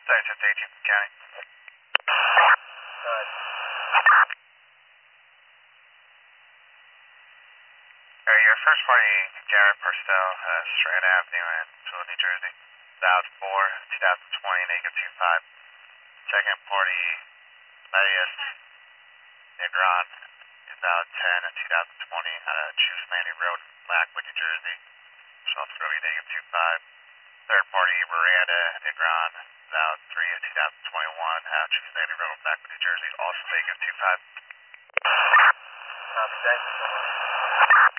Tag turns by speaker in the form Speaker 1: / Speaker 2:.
Speaker 1: 18 County. Your first party, Garrett Purcell, Strand Avenue in Philly, New Jersey. Loud 4, 2020, negative 25. Second party, Marius Negron, Loud 10, 2020, Choose Landing Road, Blackwood, New Jersey. South Philly, negative 25. Third party, Miranda Negron, Loud 3, 2021, Choose Landing Road, Blackwood, New Jersey. Also negative 25.
Speaker 2: Thanks.